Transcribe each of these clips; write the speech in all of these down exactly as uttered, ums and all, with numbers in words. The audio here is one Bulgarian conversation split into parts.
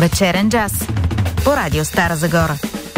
Вечерен джаз по радио Стара Загора.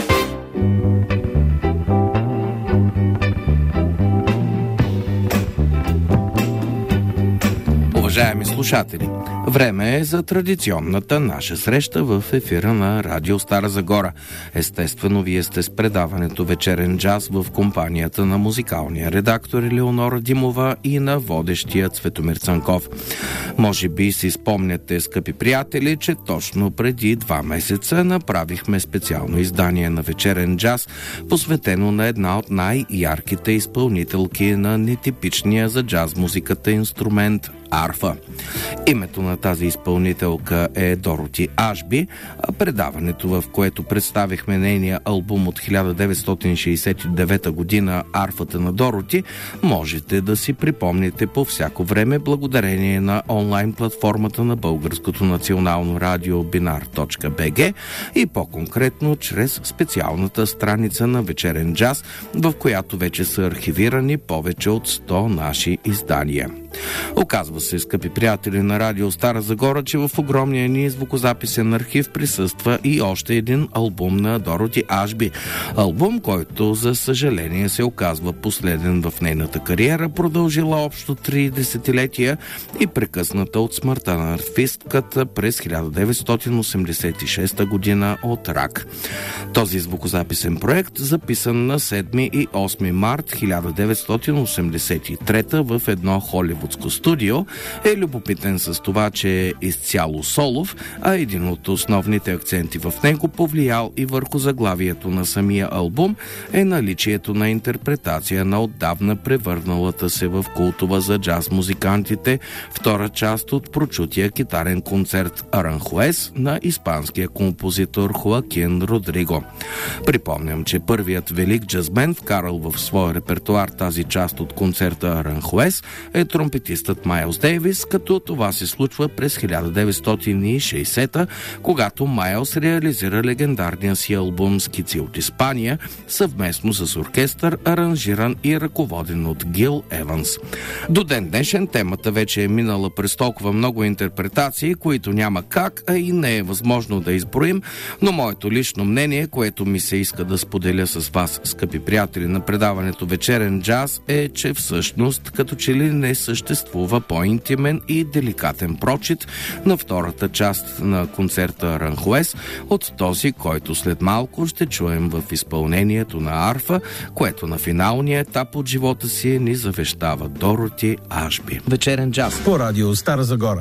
Уважаеми слушатели, време е за традиционната наша среща в ефира на радио Стара Загора. Естествено, вие сте с предаването Вечерен джаз в компанията на музикалния редактор Елеонора Димова и на водещия Цветомир Цанков. Може би си спомняте, скъпи приятели, че точно преди два месеца направихме специално издание на Вечерен джаз, посветено на една от най-ярките изпълнителки на нетипичния за джаз музиката инструмент арфа. Името на тази изпълнителка е Дороти Ашби, а предаването, в което представихме нейния албум от хиляда деветстотин шейсет и девета година "Арфата на Дороти", можете да си припомните по всяко време благодарение на онлайн платформата на Българското национално радио бинар точка би джи и по-конкретно чрез специалната страница на Вечерен джаз, в която вече са архивирани повече от сто наши издания. Оказва се, скъпи приятели на радио Стара Загора, че в огромния ни звукозаписен архив присъства и още един албум на Дороти Ашби. Албум, който за съжаление се оказва последен в нейната кариера, продължила общо три десетилетия и прекъсната от смъртта на артистката през хиляда деветстотин осемдесет и шеста година от рак. Този звукозаписен проект, записан на седми и осми март хиляда деветстотин осемдесет и трета в едно холивудско студио, е любопитен с това, че е изцяло солов, а един от основните акценти в него, повлиял и върху заглавието на самия албум, е наличието на интерпретация на отдавна превърналата се в култова за джаз музикантите втора част от прочутия китарен концерт "Аранхуес" на испанския композитор Хоакин Родриго. Припомням, че първият велик джазмен, вкарал в своя репертуар тази част от концерта "Аранхуес", е тромпетистът Майлс Дейвис, като това се случва през хиляда деветстотин и шейсета, когато Майлс реализира легендарния си албум "Скици от Испания" съвместно с оркестър, аранжиран и ръководен от Гил Еванс. До ден днешен темата вече е минала през толкова много интерпретации, които няма как, а и не е възможно да изброим, но моето лично мнение, което ми се иска да споделя с вас, скъпи приятели на предаването Вечерен джаз, е, че всъщност като че ли не съществува по-интимен и деликатен прочит на втората част на концерта "Аранхуес" от този, който след малко ще чуем в изпълнението на арфа, което на финалния етап от живота си ни завещава Дороти Ашби. Вечерен джаз по радио Стара Загора.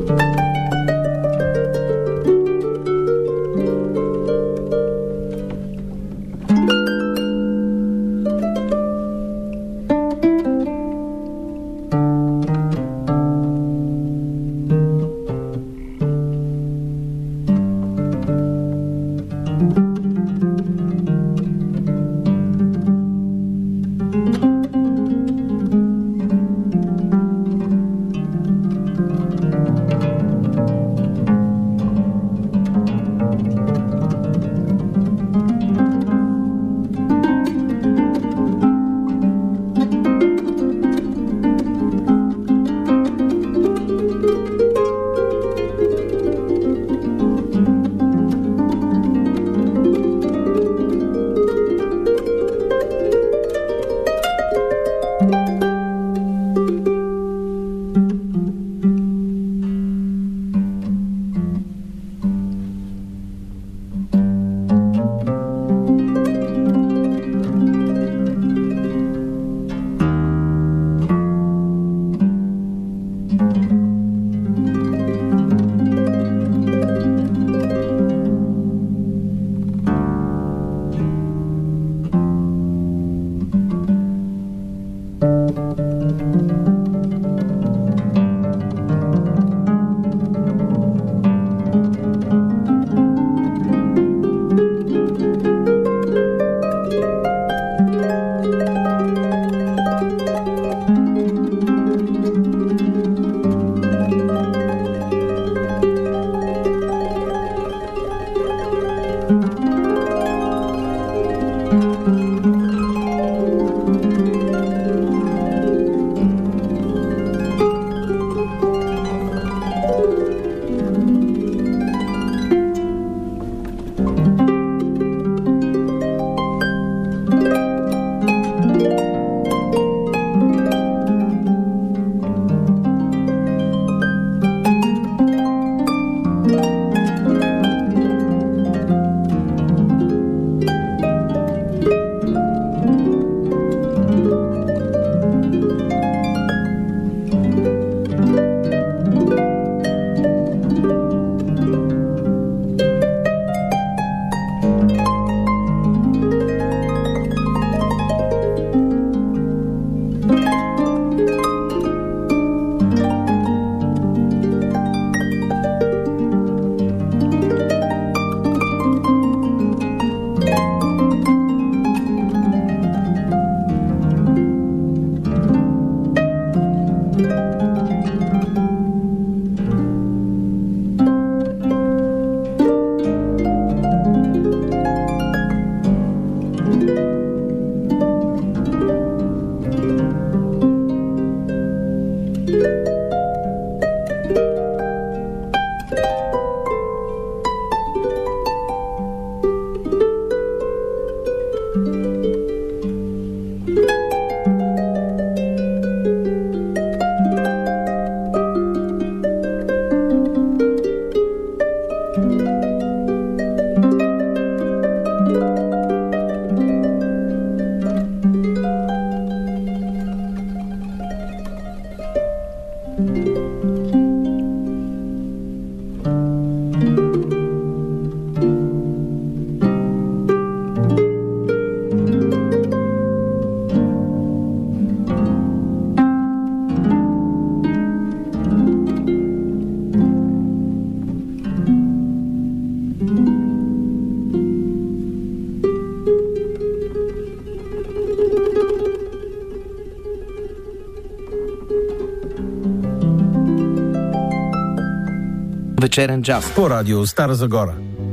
Вечерен джаз по радио Стара Загора.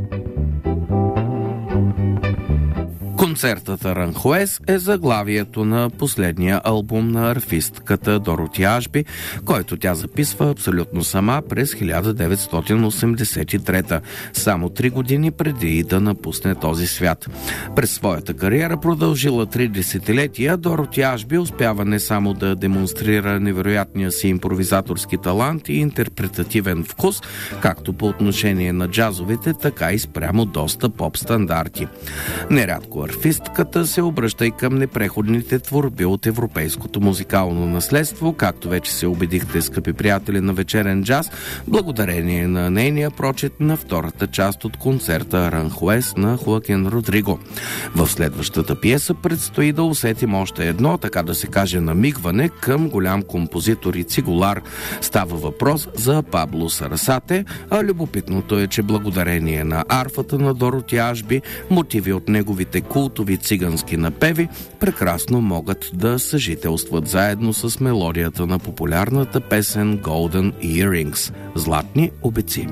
Концертът Аранхуес е заглавието на последния албум на арфистката Дороти Ашби, който тя записва абсолютно сама през хиляда деветстотин осемдесет и трета, само три години преди да напусне този свят. През своята кариера, продължила три десетилетия, Дороти Ашби успява не само да демонстрира невероятния си импровизаторски талант и интерпретативен вкус, както по отношение на джазовите, така и спрямо доста поп стандарти. Нерядко арфистката пацифистката се обръща и към непреходните творби от европейското музикално наследство, както вече се убедихте, скъпи приятели на вечерен джаз, благодарение на нейния прочит на втората част от концерта Аранхуес на Хоакин Родриго. В следващата пиеса предстои да усетим още едно, така да се каже, намигване към голям композитор и цигулар. Става въпрос за Пабло Сарасате, а любопитното е, че благодарение на арфата на Дороти Ашби, мотиви от неговите култови цигански напеви прекрасно могат да съжителстват заедно с мелодията на популярната песен Golden Earrings – Златни обеци.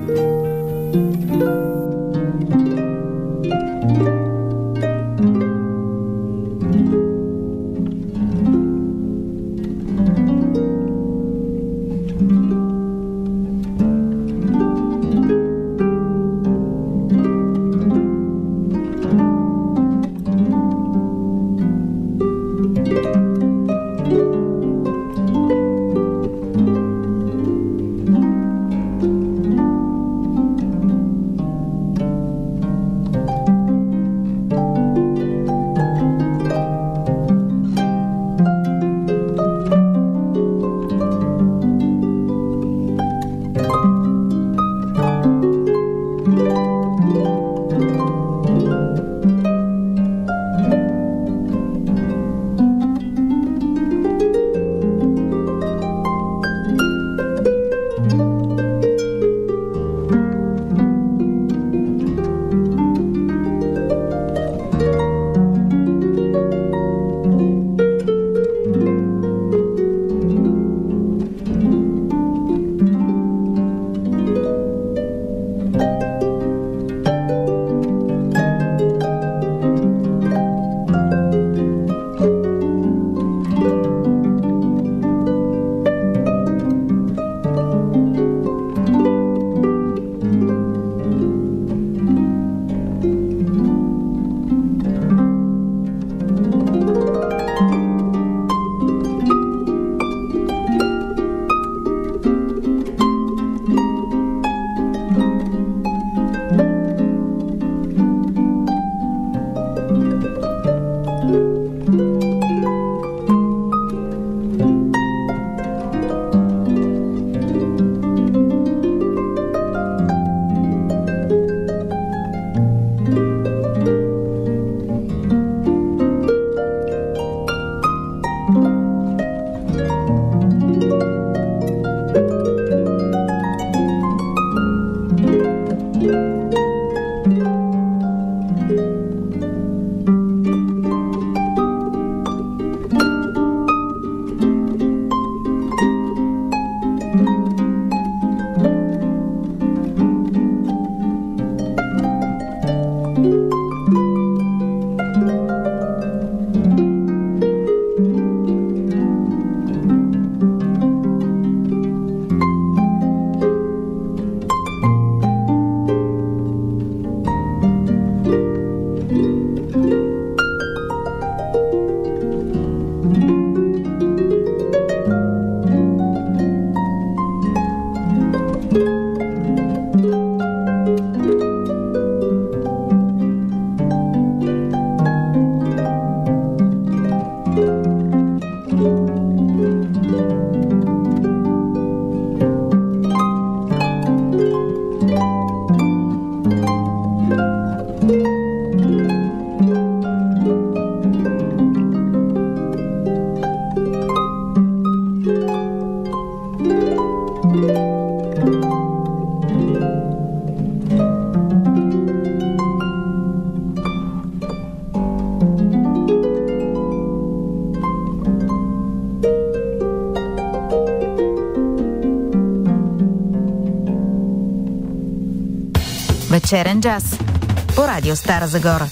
Вечерен джаз по радио Стара Загора.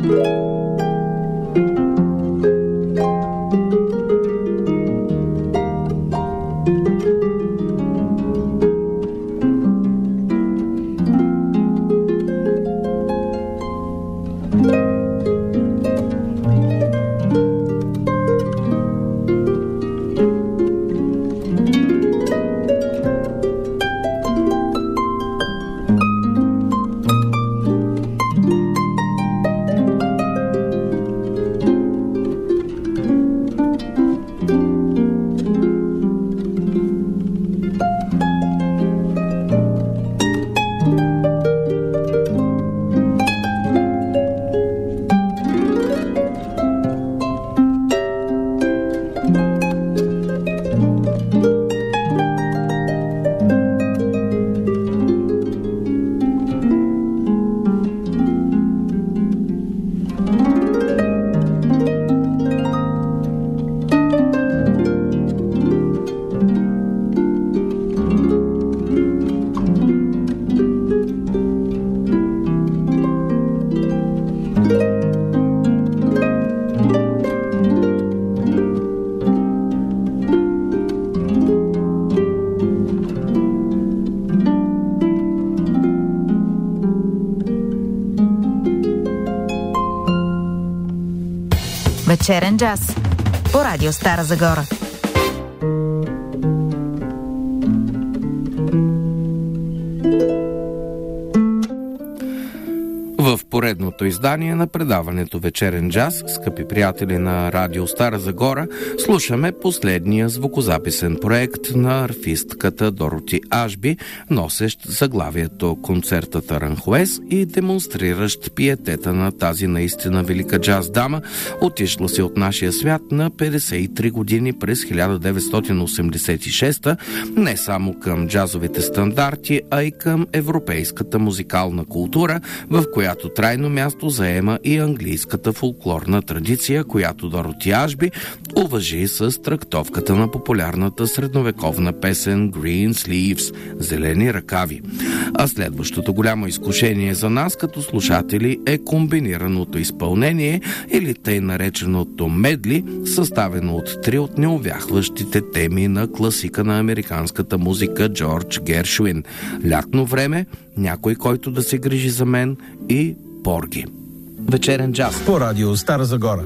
Вечерен джаз по Радио Стара Загора. В поредното издание на предаването Вечерен джаз, скъпи приятели на Радио Стара Загора, слушаме последния звукозаписен проект на арфистката Дороти Ашби, носещ заглавието Концертът Аранхуес и демонстриращ пиетета на тази наистина велика джаз дама, отишла си от нашия свят на петдесет и три години през хиляда деветстотин осемдесет и шеста, не само към джазовите стандарти, а и към европейската музикална култура, в която трайно място заема и английската фолклорна традиция, която Дороти Ашби уважи с трактовката на популярната средновековна песен Green Sleeves – зелени ръкави. А следващото голямо изкушение за нас като слушатели е комбинираното изпълнение или тъй нареченото медли, съставено от три от неувяхващите теми на класика на американската музика Джордж Гершуин – Лятно време, Някой, който да се грижи за мен и Порги. Вечерен джаз по Радио Стара Загора.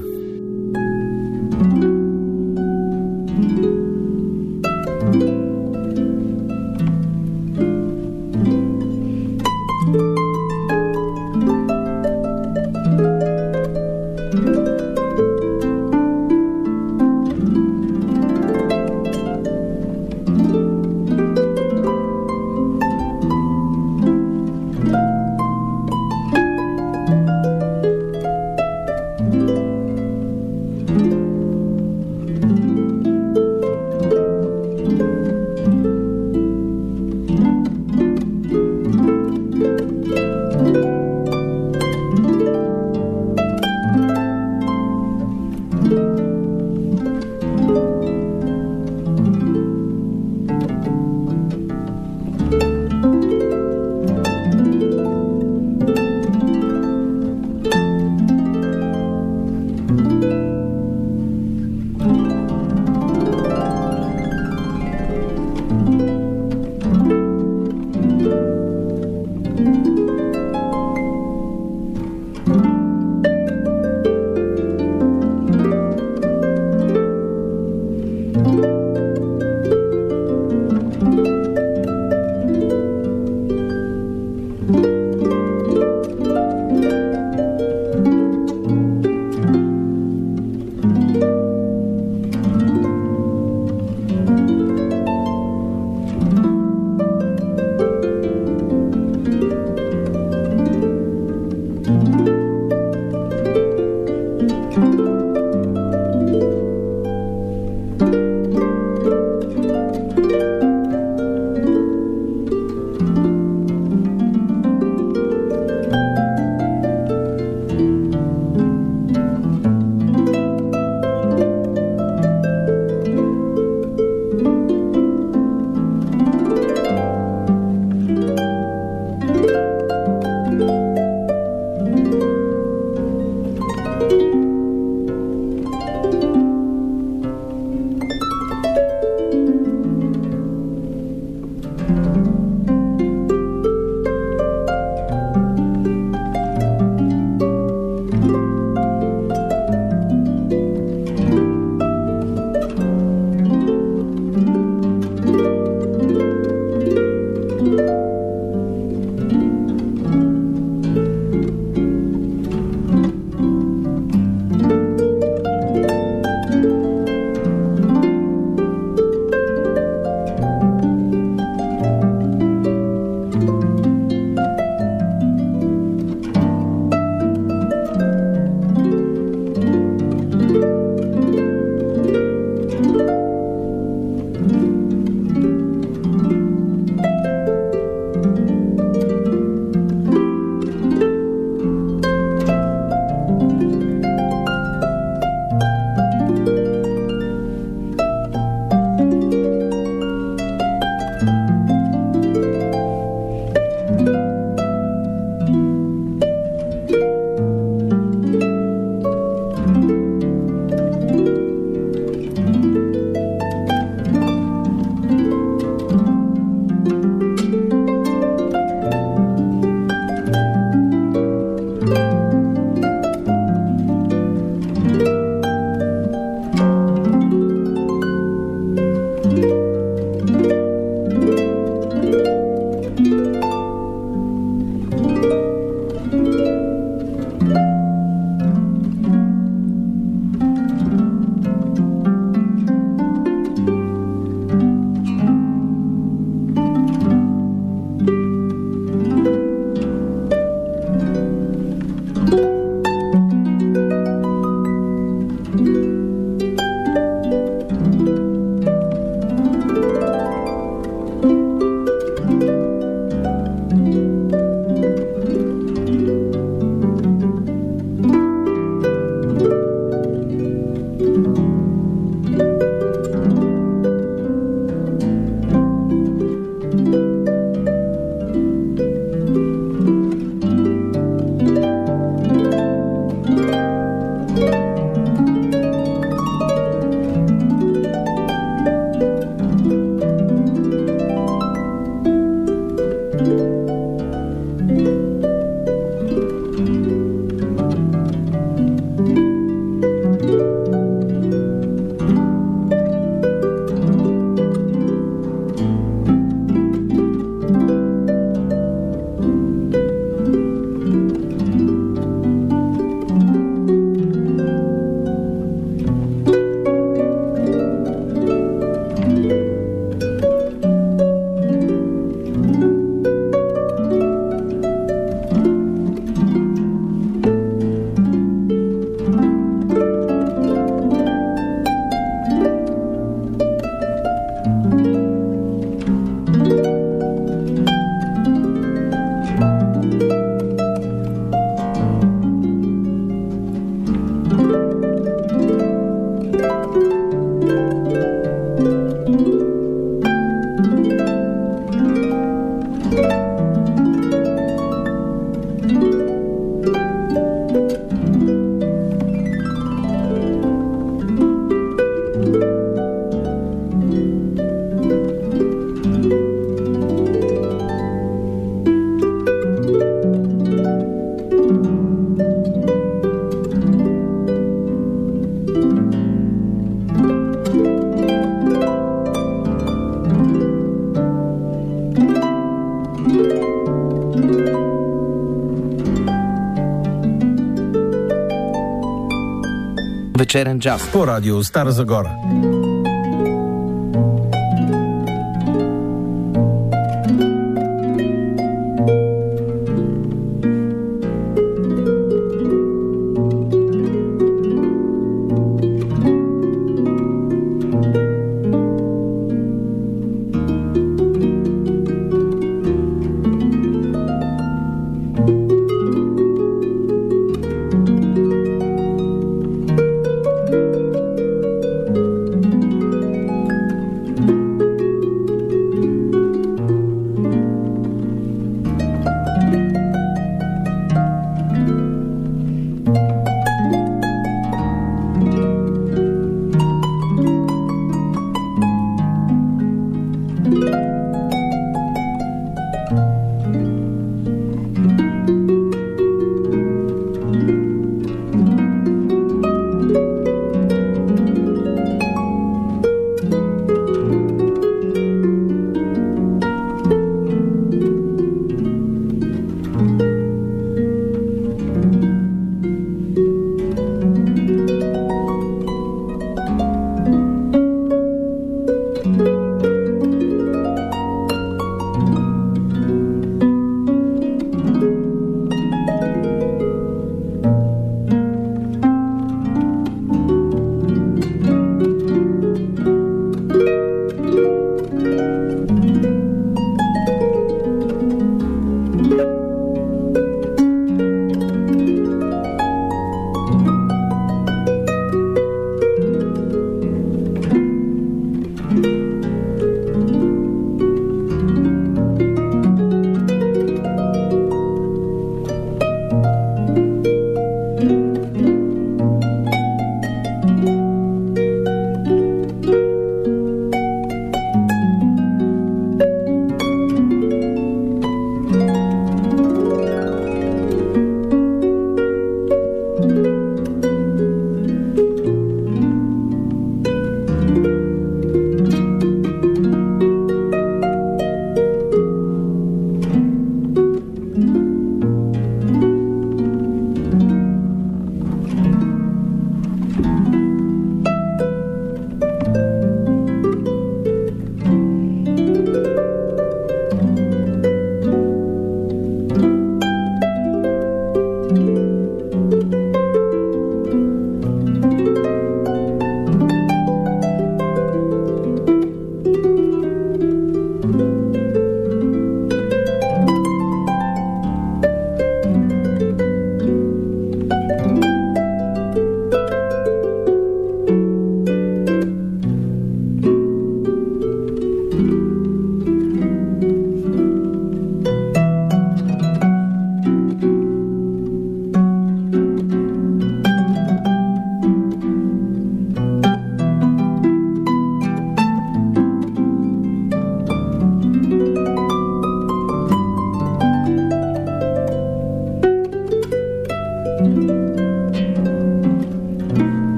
Вечерен джаз по радио Стара Загора.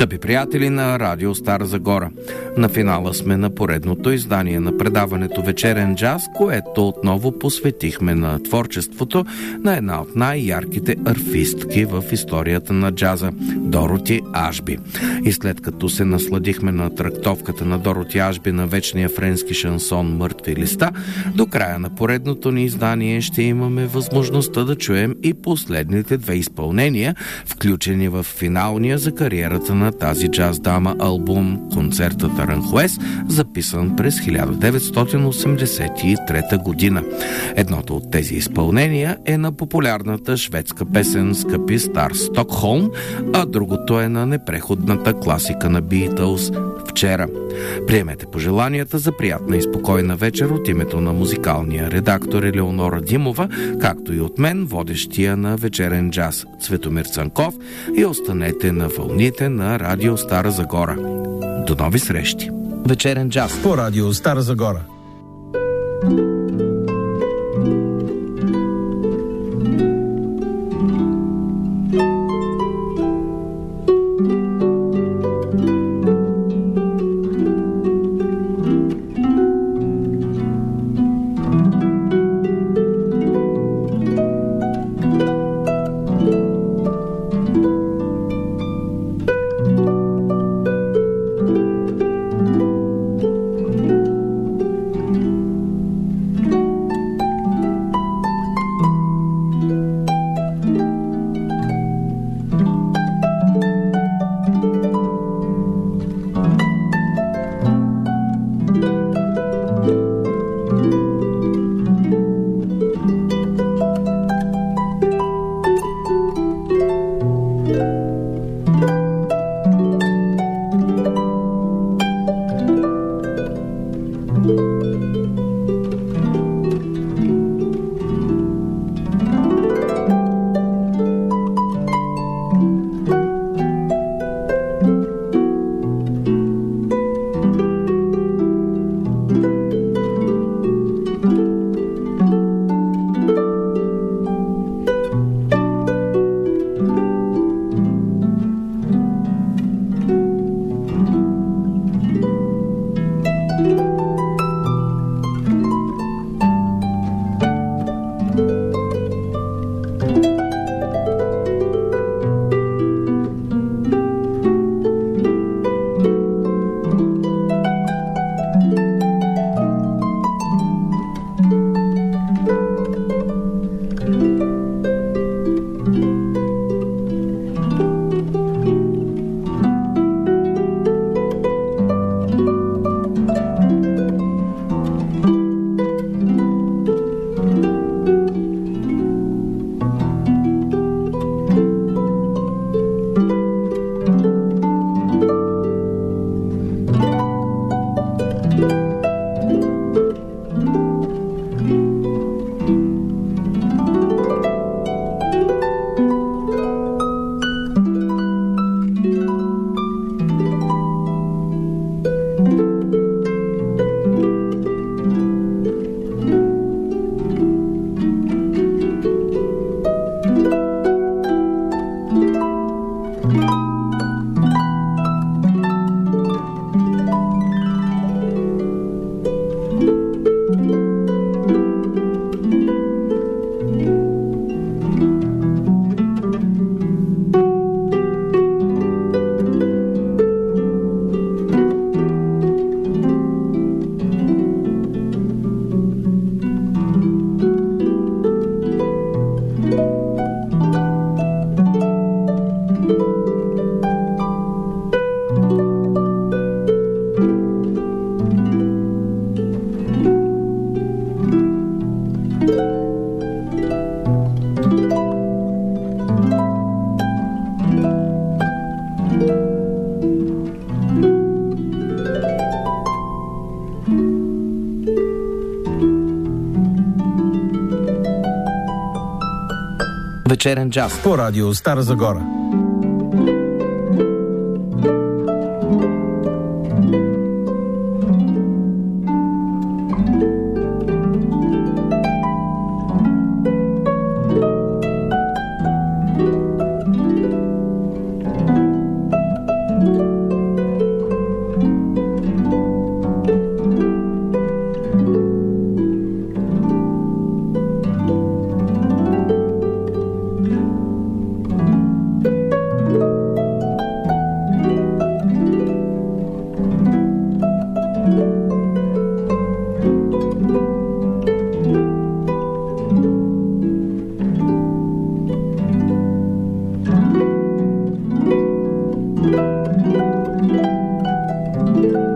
Скъпи приятели на Радио Стара Загора, на финала сме на поредното издание на предаването Вечерен джаз, което отново посветихме на творчеството на една от най-ярките арфистки в историята на джаза – Дороти Ашби. И след като се насладихме на трактовката на Дороти Ашби на вечния френски шансон "Мъртви листа", до края на поредното ни издание ще имаме възможността да чуем и последните две изпълнения, включени в финалния за кариерата на тази джаз дама албум "Концертът Аранхуес", записан през хиляда деветстотин осемдесет и трета година. Едното от тези изпълнения е на популярната шведска песен "Скъпи стар Стокхолм", а другото е на непреходната класика на Beatles "Вчера". Приемете пожеланията за приятна и спокойна вечер от името на музикалния редактор Елеонора Димова, както и от мен, водещия на Вечерен джаз Цветомир Цанков, и останете на вълните на Радио Стара Загора. До нови срещи! Вечерен джаз по Радио Стара Загора. Вечерен джаз по Радио Стара Загора. Thank you. Thank you.